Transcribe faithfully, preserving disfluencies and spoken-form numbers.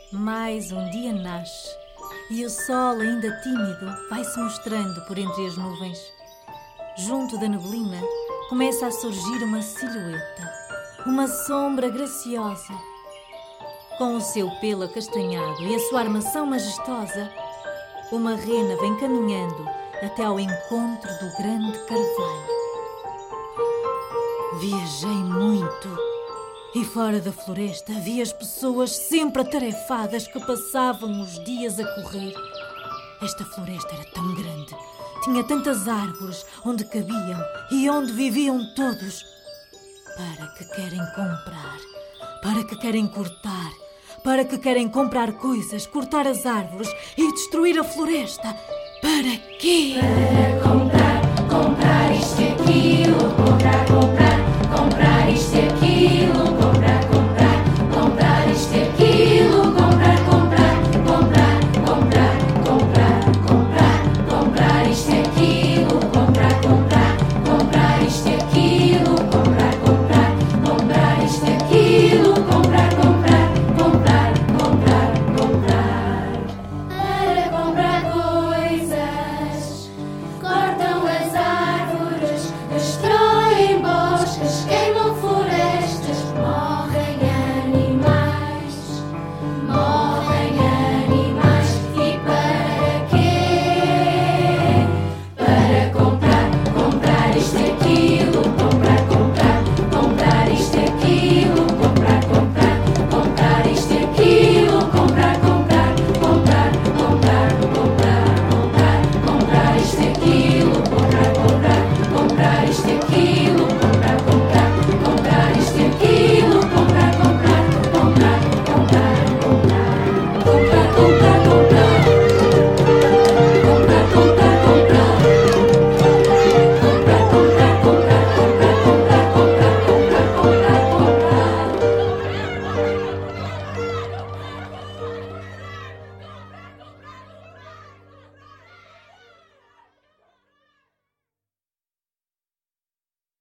Mais um dia nasce e o sol, ainda tímido, vai-se mostrando por entre as nuvens. Junto da neblina começa a surgir uma silhueta, uma sombra graciosa. Com o seu pelo acastanhado e a sua armação majestosa, uma rena vem caminhando até ao encontro do grande carvalho. Viajei muito e fora da floresta havia as pessoas sempre atarefadas que passavam os dias a correr. Esta floresta era tão grande, tinha tantas árvores onde cabiam e onde viviam todos. Para que querem comprar? Para que querem cortar? Para que querem comprar coisas, cortar as árvores e destruir a floresta? Para quê? Para comprar, comprar isto e aquilo, comprar, comprar.